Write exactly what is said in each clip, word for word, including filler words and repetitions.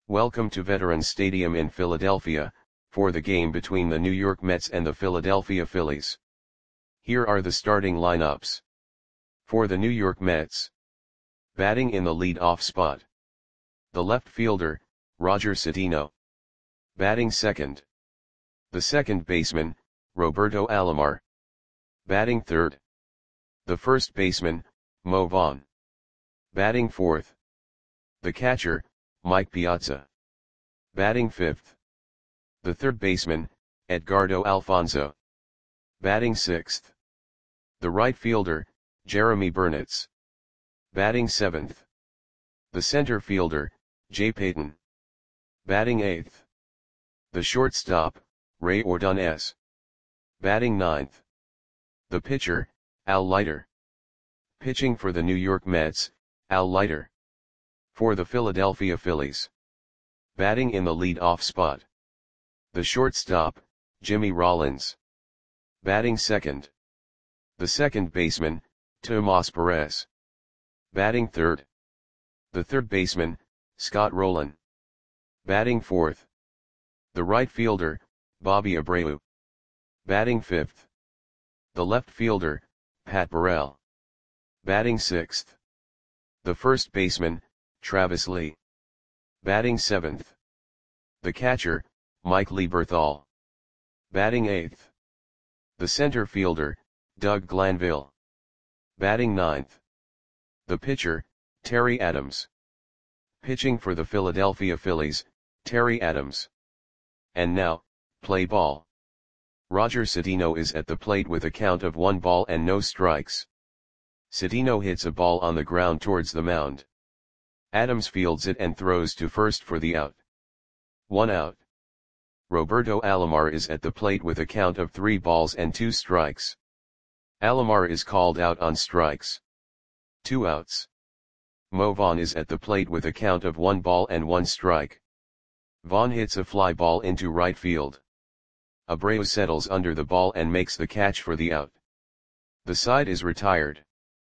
Welcome to Veterans Stadium in Philadelphia, for the game between the New York Mets and the Philadelphia Phillies. Here are the starting lineups. For the New York Mets. Batting in the lead-off spot. The left fielder, Roger Cedeno. Batting second. The second baseman, Roberto Alomar. Batting third. The first baseman, Mo Vaughn. Batting fourth. The catcher, Mike Piazza. Batting fifth. The third baseman, Edgardo Alfonzo. Batting sixth. The right fielder, Jeremy Burnitz. Batting seventh. The center fielder, Jay Payton. Batting eighth. The shortstop, Ray Ordonez. Batting ninth. The pitcher, Al Leiter. Pitching for the New York Mets, Al Leiter. For the Philadelphia Phillies. Batting in the lead-off spot. The shortstop, Jimmy Rollins. Batting second. The second baseman, Tomas Perez. Batting third. The third baseman, Scott Rolen. Batting fourth. The right fielder, Bobby Abreu. Batting fifth. The left fielder, Pat Burrell. Batting sixth. The first baseman, Travis Lee. Batting seventh. The catcher, Mike Lieberthal. Batting eighth. The center fielder, Doug Glanville. Batting ninth. The pitcher, Terry Adams. Pitching for the Philadelphia Phillies, Terry Adams. And now, play ball. Roger Cedeno is at the plate with a count of one ball and no strikes. Cedeno hits a ball on the ground towards the mound. Adams fields it and throws to first for the out. One out. Roberto Alomar is at the plate with a count of three balls and two strikes. Alomar is called out on strikes. Two outs. Mo Vaughn is at the plate with a count of one ball and one strike. Vaughn hits a fly ball into right field. Abreu settles under the ball and makes the catch for the out. The side is retired.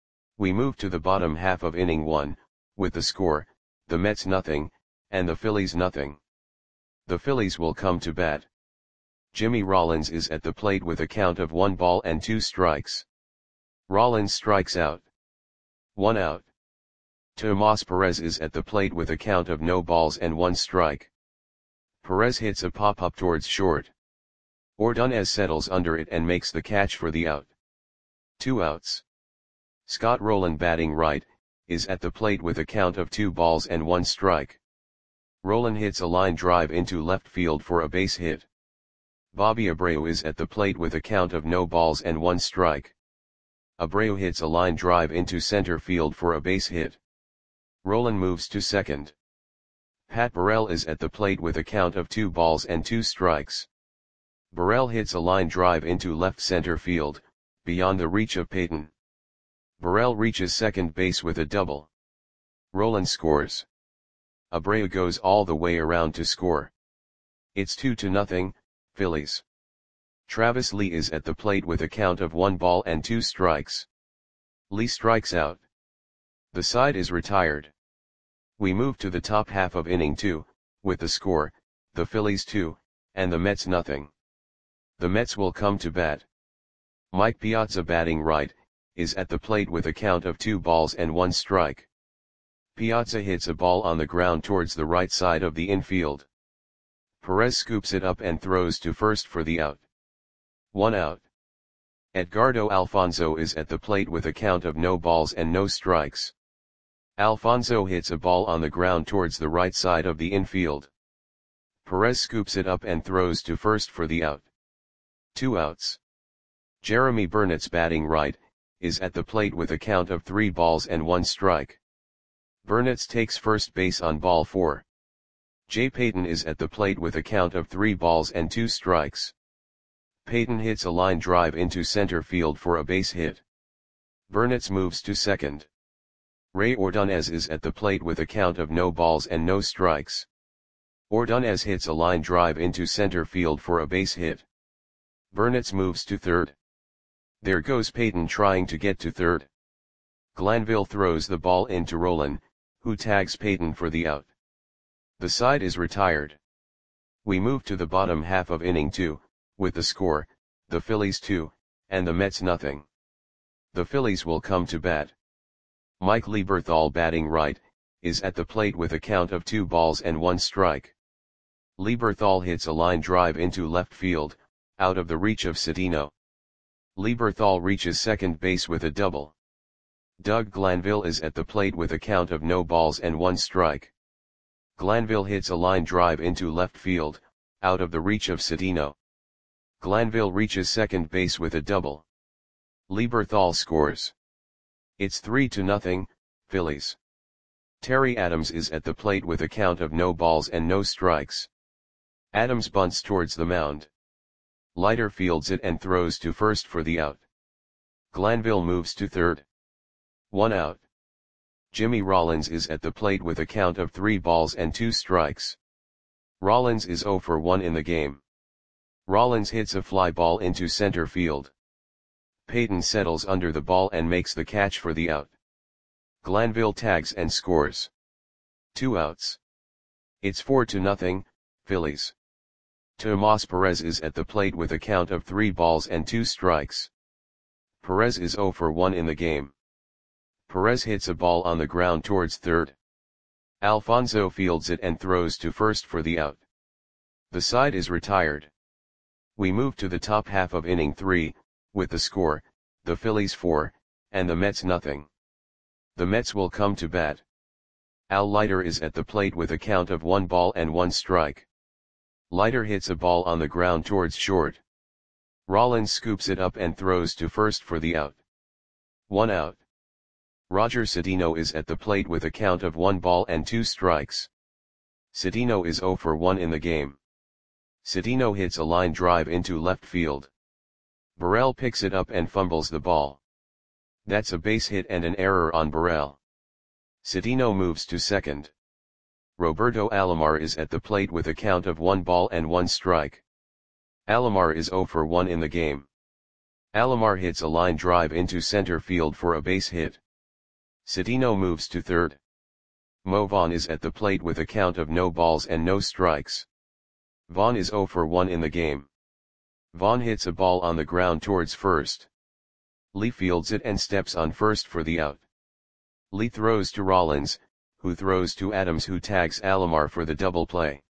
We move to the bottom half of inning one, with the score, the Mets nothing, and the Phillies nothing. The Phillies will come to bat. Jimmy Rollins is at the plate with a count of one ball and two strikes. Rollins strikes out. One out. Tomas Perez is at the plate with a count of no balls and one strike. Perez hits a pop-up towards short. Ordonez settles under it and makes the catch for the out. Two outs. Scott Rolen, batting right, is at the plate with a count of two balls and one strike. Rolen hits a line drive into left field for a base hit. Bobby Abreu is at the plate with a count of no balls and one strike. Abreu hits a line drive into center field for a base hit. Rolen moves to second. Pat Burrell is at the plate with a count of two balls and two strikes. Burrell hits a line drive into left center field, beyond the reach of Payton. Burrell reaches second base with a double. Rolen scores. Abreu goes all the way around to score. It's two to nothing, Phillies. Travis Lee is at the plate with a count of one ball and two strikes. Lee strikes out. The side is retired. We move to the top half of inning two, with the score, the Phillies two, and the Mets nothing. The Mets will come to bat. Mike Piazza, batting right, is at the plate with a count of two balls and one strike. Piazza hits a ball on the ground towards the right side of the infield. Perez scoops it up and throws to first for the out. One out. Edgardo Alfonzo is at the plate with a count of no balls and no strikes. Alfonzo hits a ball on the ground towards the right side of the infield. Perez scoops it up and throws to first for the out. Two outs. Jeremy Burnitz, batting right, is at the plate with a count of three balls and one strike. Burnitz takes first base on ball four. Jay Payton is at the plate with a count of three balls and two strikes. Payton hits a line drive into center field for a base hit. Burnitz moves to second. Ray Ordonez is at the plate with a count of no balls and no strikes. Ordonez hits a line drive into center field for a base hit. Burnitz moves to third. There goes Payton trying to get to third. Glanville throws the ball into Rolen, who tags Payton for the out. The side is retired. We move to the bottom half of inning two, with the score, the Phillies two, and the Mets nothing. The Phillies will come to bat. Mike Lieberthal, batting right, is at the plate with a count of two balls and one strike. Lieberthal hits a line drive into left field, out of the reach of Cedeno. Lieberthal reaches second base with a double. Doug Glanville is at the plate with a count of no balls and one strike. Glanville hits a line drive into left field, out of the reach of Cedeno. Glanville reaches second base with a double. Lieberthal scores. It's three to nothing, Phillies. Terry Adams is at the plate with a count of no balls and no strikes. Adams bunts towards the mound. Leiter fields it and throws to first for the out. Glanville moves to third. One out. Jimmy Rollins is at the plate with a count of three balls and two strikes. Rollins is oh for one in the game. Rollins hits a fly ball into center field. Payton settles under the ball and makes the catch for the out. Glanville tags and scores. Two outs. It's four to nothing, Phillies. Tomas Perez is at the plate with a count of three balls and two strikes. Perez is oh for one in the game. Perez hits a ball on the ground towards third. Alfonso fields it and throws to first for the out. The side is retired. We move to the top half of inning three, with the score, the Phillies four, and the Mets nothing. The Mets will come to bat. Al Leiter is at the plate with a count of one ball and one strike. Leiter hits a ball on the ground towards short. Rollins scoops it up and throws to first for the out. One out. Roger Cedeno is at the plate with a count of one ball and two strikes. Cedeno is oh for one in the game. Cedeno hits a line drive into left field. Burrell picks it up and fumbles the ball. That's a base hit and an error on Burrell. Cedeno moves to second. Roberto Alomar is at the plate with a count of one ball and one strike. Alomar is oh for one in the game. Alomar hits a line drive into center field for a base hit. Cedeno moves to third. Mo Vaughn is at the plate with a count of no balls and no strikes. Vaughn is oh for one in the game. Vaughn hits a ball on the ground towards first. Lee fields it and steps on first for the out. Lee throws to Rollins, who throws to Adams, who tags Alomar for the double play.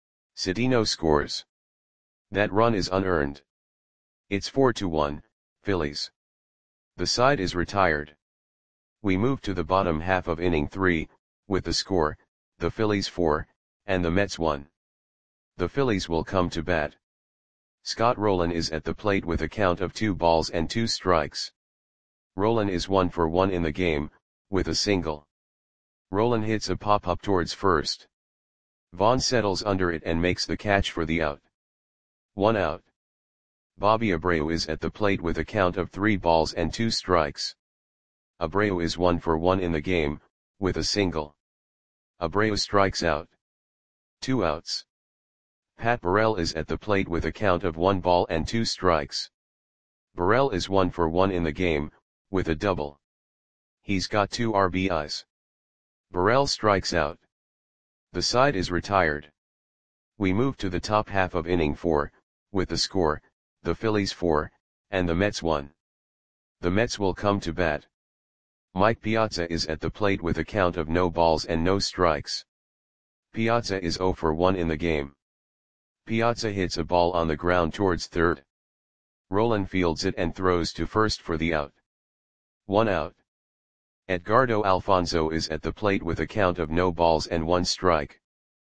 Cedeno scores. That run is unearned. It's four to one, Phillies. The side is retired. We move to the bottom half of inning three, with the score, the Phillies four, and the Mets one. The Phillies will come to bat. Scott Rowland is at the plate with a count of two balls and two strikes. Rowland is one for one in the game, with a single. Rowland hits a pop-up towards first. Vaughn settles under it and makes the catch for the out. One out. Bobby Abreu is at the plate with a count of three balls and two strikes. Abreu is one for one in the game, with a single. Abreu strikes out. Two outs. Pat Burrell is at the plate with a count of one ball and two strikes. Burrell is one for one in the game, with a double. He's got two R B Is. Burrell strikes out. The side is retired. We move to the top half of inning four, with the score, the Phillies four, and the Mets one. The Mets will come to bat. Mike Piazza is at the plate with a count of no balls and no strikes. Piazza is oh for one in the game. Piazza hits a ball on the ground towards third. Rowland fields it and throws to first for the out. One out. Edgardo Alfonso is at the plate with a count of no balls and one strike.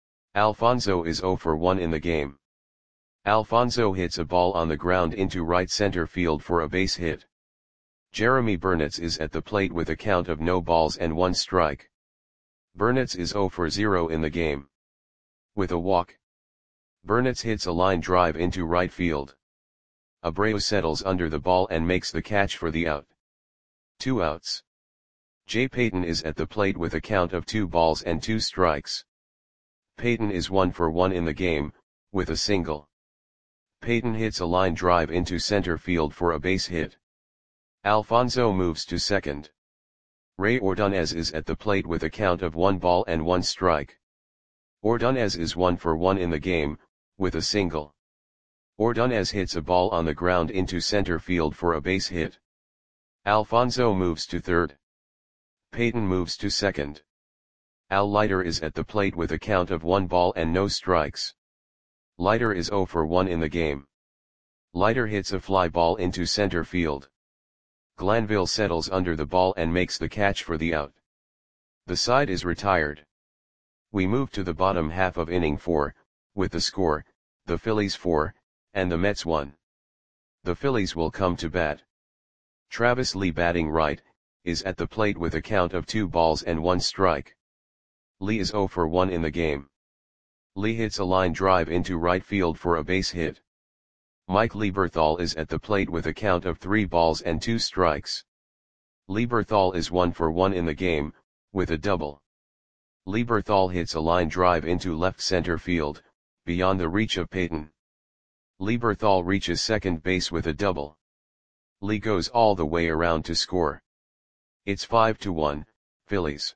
Alfonso is oh for one in the game. Alfonso hits a ball on the ground into right center field for a base hit. Jeremy Burnitz is at the plate with a count of no balls and one strike. Burnitz is oh for zero in the game. With a walk. Burnitz hits a line drive into right field. Abreu settles under the ball and makes the catch for the out. Two outs. Jay Payton is at the plate with a count of two balls and two strikes. Payton is one for one in the game, with a single. Payton hits a line drive into center field for a base hit. Alfonso moves to second. Ray Ordonez is at the plate with a count of one ball and one strike. Ordonez is one for one in the game, with a single. Ordonez hits a ball on the ground into center field for a base hit. Alfonso moves to third. Peyton moves to second. Al Leiter is at the plate with a count of one ball and no strikes. Leiter is zero for one in the game. Leiter hits a fly ball into center field. Glanville settles under the ball and makes the catch for the out. The side is retired. We move to the bottom half of inning four, with the score, the Phillies four, and the Mets one. The Phillies will come to bat. Travis Lee, batting right, is at the plate with a count of two balls and one strike. Lee is zero for one in the game. Lee hits a line drive into right field for a base hit. Mike Lieberthal is at the plate with a count of three balls and two strikes. Lieberthal is one for one in the game, with a double. Lieberthal hits a line drive into left center field, beyond the reach of Peyton. Lieberthal reaches second base with a double. Lee goes all the way around to score. It's five to one, Phillies.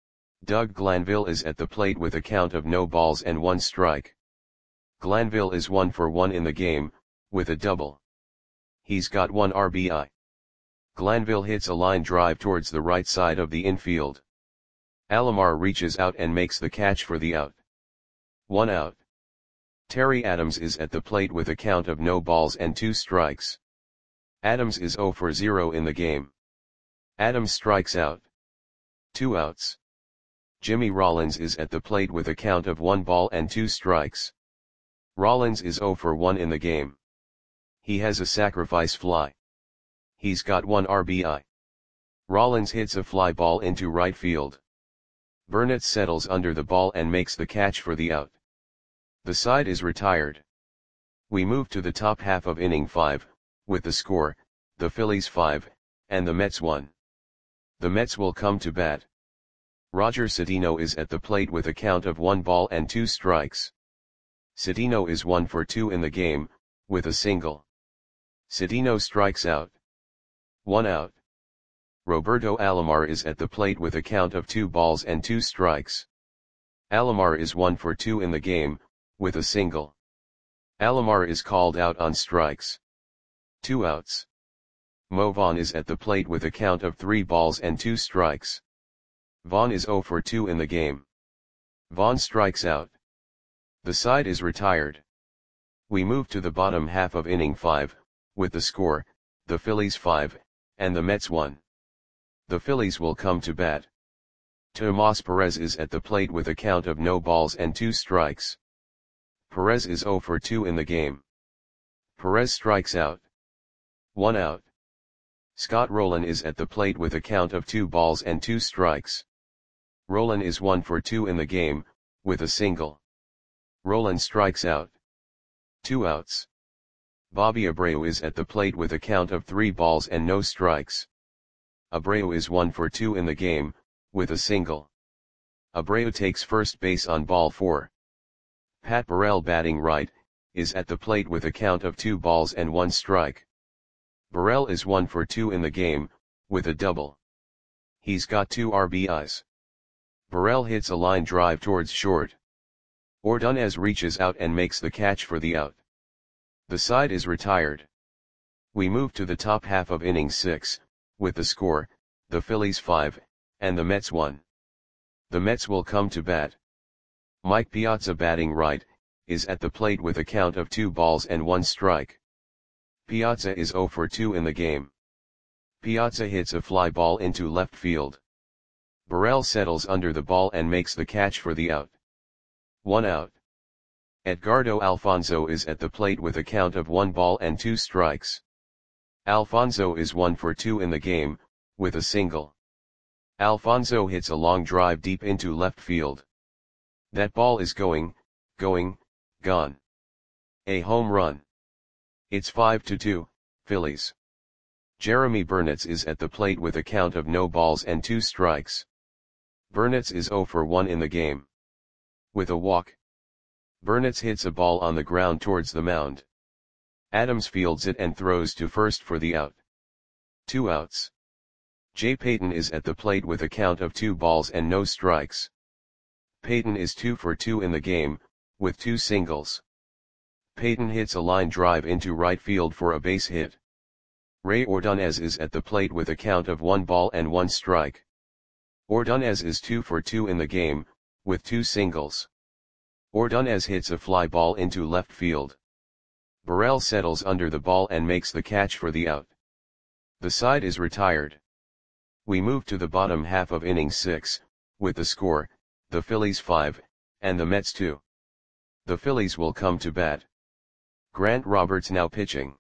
Doug Glanville is at the plate with a count of no balls and one strike. Glanville is one for one in the game, with a double. He's got one R B I. Glanville hits a line drive towards the right side of the infield. Alomar reaches out and makes the catch for the out. One out. Terry Adams is at the plate with a count of no balls and two strikes. Adams is zero for zero in the game. Adams strikes out. Two outs. Jimmy Rollins is at the plate with a count of one ball and two strikes. Rollins is zero for one in the game. He has a sacrifice fly. He's got one R B I. Rollins hits a fly ball into right field. Burnett settles under the ball and makes the catch for the out. The side is retired. We move to the top half of inning five, with the score, the Phillies five, and the Mets one. The Mets will come to bat. Roger Cedeno is at the plate with a count of one ball and two strikes. Cedeno is one for two in the game, with a single. Cedeno strikes out. One out. Roberto Alomar is at the plate with a count of two balls and two strikes. Alomar is one for two in the game, with a single. Alomar is called out on strikes. Two outs. Mo Vaughn is at the plate with a count of three balls and two strikes. Vaughn is zero for two in the game. Vaughn strikes out. The side is retired. We move to the bottom half of inning five, with the score, the Phillies five, and the Mets one. The Phillies will come to bat. Tomas Perez is at the plate with a count of no balls and two strikes. Perez is zero for two in the game. Perez strikes out. One out. Scott Rowland is at the plate with a count of two balls and two strikes. Rowland is one for two in the game, with a single. Rowland strikes out. Two outs. Bobby Abreu is at the plate with a count of three balls and no strikes. Abreu is one for two in the game, with a single. Abreu takes first base on ball four. Pat Burrell, batting right, is at the plate with a count of two balls and one strike. Burrell is one for two in the game, with a double. He's got two R B Is. Burrell hits a line drive towards short. Ordonez reaches out and makes the catch for the out. The side is retired. We move to the top half of inning six, with the score, the Phillies five, and the Mets one. The Mets will come to bat. Mike Piazza, batting right, is at the plate with a count of two balls and one strike. Piazza is zero for two in the game. Piazza hits a fly ball into left field. Burrell settles under the ball and makes the catch for the out. One out. Edgardo Alfonzo is at the plate with a count of one ball and two strikes. Alfonzo is one for two in the game, with a single. Alfonzo hits a long drive deep into left field. That ball is going, going, gone. A home run. It's five to two, Phillies. Jeremy Burnitz is at the plate with a count of no balls and two strikes. Burnitz is zero for one in the game. With a walk. Burnitz hits a ball on the ground towards the mound. Adams fields it and throws to first for the out. Two outs. Jay Payton is at the plate with a count of two balls and no strikes. Peyton is two for two in the game, with two singles. Peyton hits a line drive into right field for a base hit. Ray Ordonez is at the plate with a count of one ball and one strike. Ordonez is two for two in the game, with two singles. Ordonez hits a fly ball into left field. Burrell settles under the ball and makes the catch for the out. The side is retired. We move to the bottom half of inning six, with the score, the Phillies five, and the Mets two. The Phillies will come to bat. Grant Roberts now pitching.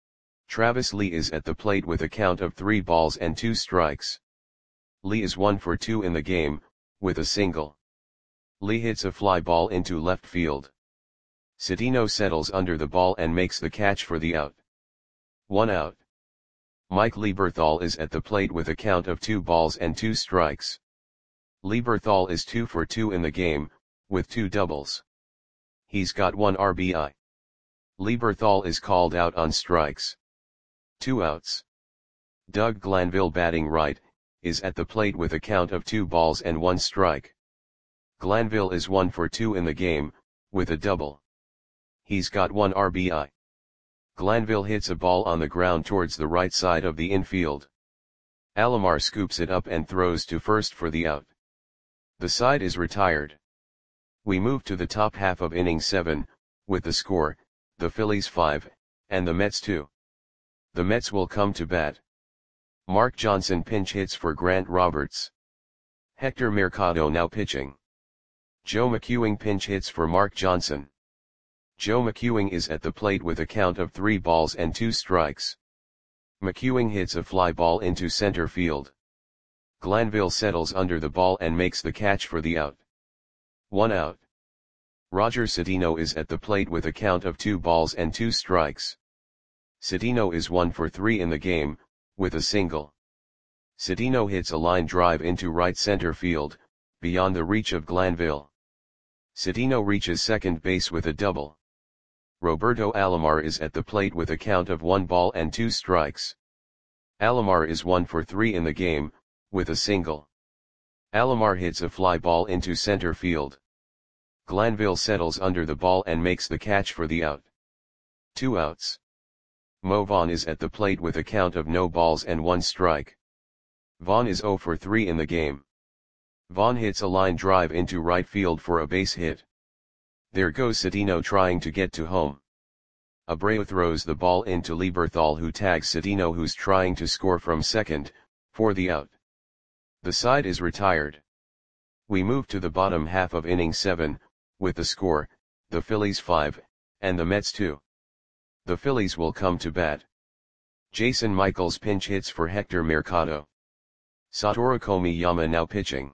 Travis Lee is at the plate with a count of three balls and two strikes. Lee is one for two in the game, with a single. Lee hits a fly ball into left field. Cedeno settles under the ball and makes the catch for the out. One out. Mike Lieberthal is at the plate with a count of two balls and two strikes. Lieberthal is two for two in the game, with two doubles. He's got one R B I. Lieberthal is called out on strikes. Two outs. Doug Glanville, batting right, is at the plate with a count of two balls and one strike. Glanville is one for two in the game, with a double. He's got one R B I. Glanville hits a ball on the ground towards the right side of the infield. Alomar scoops it up and throws to first for the out. The side is retired. We move to the top half of inning seven, with the score, the Phillies five, and the Mets two. The Mets will come to bat. Mark Johnson pinch hits for Grant Roberts. Hector Mercado now pitching. Joe McEwing pinch hits for Mark Johnson. Joe McEwing is at the plate with a count of three balls and two strikes. McEwing hits a fly ball into center field. Glanville settles under the ball and makes the catch for the out. One out. Roger Cedeno is at the plate with a count of two balls and two strikes. Cedeno is one for three in the game, with a single. Cedeno hits a line drive into right center field, beyond the reach of Glanville. Cedeno reaches second base with a double. Roberto Alomar is at the plate with a count of one ball and two strikes. Alomar is one for three in the game, with a single. Alomar hits a fly ball into center field. Glanville settles under the ball and makes the catch for the out. Two outs. Mo Vaughn is at the plate with a count of no balls and one strike. Vaughn is zero for three in the game. Vaughn hits a line drive into right field for a base hit. There goes Cedeno trying to get to home. Abreu throws the ball into Lieberthal, who tags Cedeno, who's trying to score from second, for the out. The side is retired. We move to the bottom half of inning seven, with the score, the Phillies five, and the Mets two. The Phillies will come to bat. Jason Michaels pinch hits for Hector Mercado. Satoru Komiyama now pitching.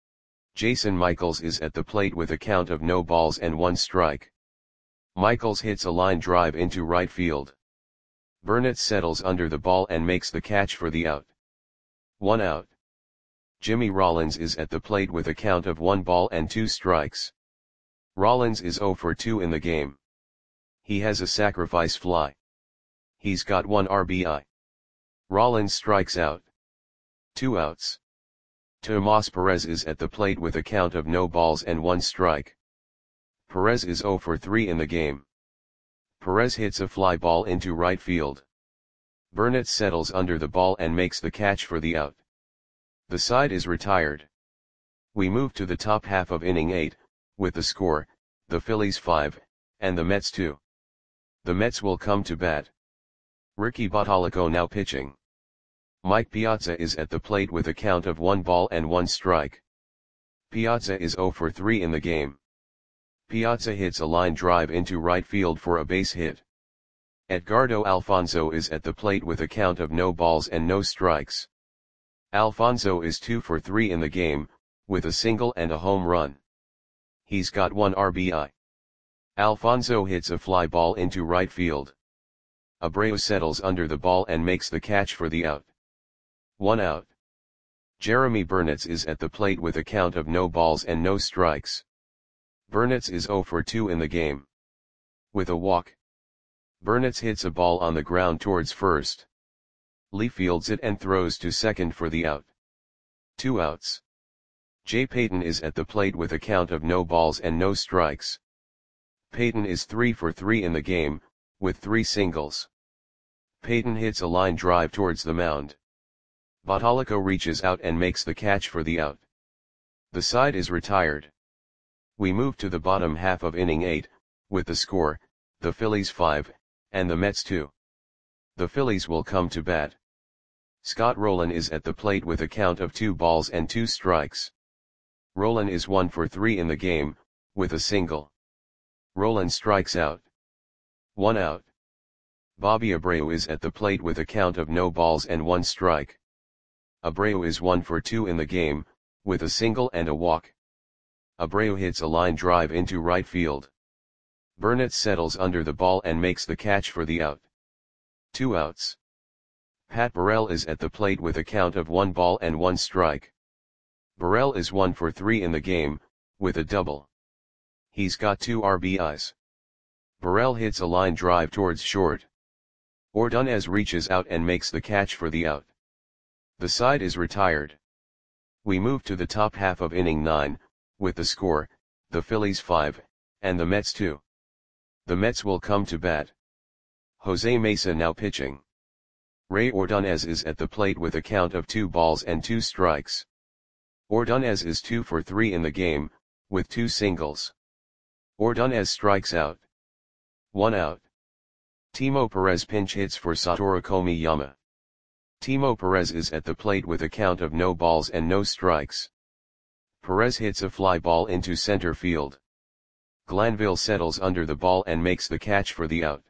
Jason Michaels is at the plate with a count of no balls and one strike. Michaels hits a line drive into right field. Burnett settles under the ball and makes the catch for the out. One out. Jimmy Rollins is at the plate with a count of one ball and two strikes. Rollins is zero for two in the game. He has a sacrifice fly. He's got one R B I. Rollins strikes out. Two outs. Tomas Perez is at the plate with a count of no balls and one strike. Perez is zero for three in the game. Perez hits a fly ball into right field. Burnett settles under the ball and makes the catch for the out. The side is retired. We move to the top half of inning eight, with the score, the Phillies five, and the Mets two. The Mets will come to bat. Ricky Bottalico now pitching. Mike Piazza is at the plate with a count of one ball and one strike. Piazza is zero for three in the game. Piazza hits a line drive into right field for a base hit. Edgardo Alfonzo is at the plate with a count of no balls and no strikes. Alfonzo is two for three in the game, with a single and a home run. He's got one R B I. Alfonzo hits a fly ball into right field. Abreu settles under the ball and makes the catch for the out. One out. Jeremy Burnitz is at the plate with a count of no balls and no strikes. Burnitz is zero for two in the game. With a walk. Burnitz hits a ball on the ground towards first. Lee fields it and throws to second for the out. Two outs. Jay Payton is at the plate with a count of no balls and no strikes. Payton is three for three in the game, with three singles. Payton hits a line drive towards the mound. Bottalico reaches out and makes the catch for the out. The side is retired. We move to the bottom half of inning eight, with the score, the Phillies five, and the Mets two. The Phillies will come to bat. Scott Rolen is at the plate with a count of two balls and two strikes. Rolen is one for three in the game, with a single. Rolen strikes out. One out. Bobby Abreu is at the plate with a count of no balls and one strike. Abreu is one for two in the game, with a single and a walk. Abreu hits a line drive into right field. Burnett settles under the ball and makes the catch for the out. Two outs. Pat Burrell is at the plate with a count of one ball and one strike. Burrell is one for three in the game, with a double. He's got two R B Is. Burrell hits a line drive towards short. Ordonez reaches out and makes the catch for the out. The side is retired. We move to the top half of inning nine, with the score, the Phillies five, and the Mets two. The Mets will come to bat. Jose Mesa now pitching. Ray Ordonez is at the plate with a count of two balls and two strikes. Ordonez is two for three in the game, with two singles. Ordonez strikes out. One out. Timo Perez pinch hits for Satoru Komiyama. Timo Perez is at the plate with a count of no balls and no strikes. Perez hits a fly ball into center field. Glanville settles under the ball and makes the catch for the out.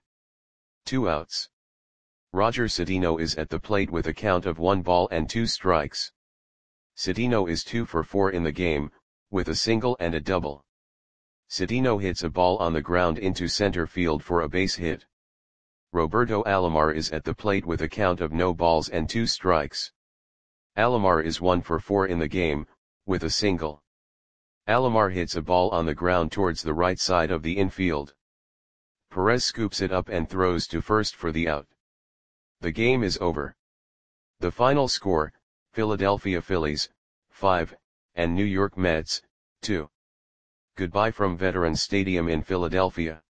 Two outs. Roger Cedeno is at the plate with a count of one ball and two strikes. Cedeno is two for four in the game, with a single and a double. Cedeno hits a ball on the ground into center field for a base hit. Roberto Alomar is at the plate with a count of no balls and two strikes. Alomar is one for four in the game, with a single. Alomar hits a ball on the ground towards the right side of the infield. Perez scoops it up and throws to first for the out. The game is over. The final score, Philadelphia Phillies, five, and New York Mets, two. Goodbye from Veterans Stadium in Philadelphia.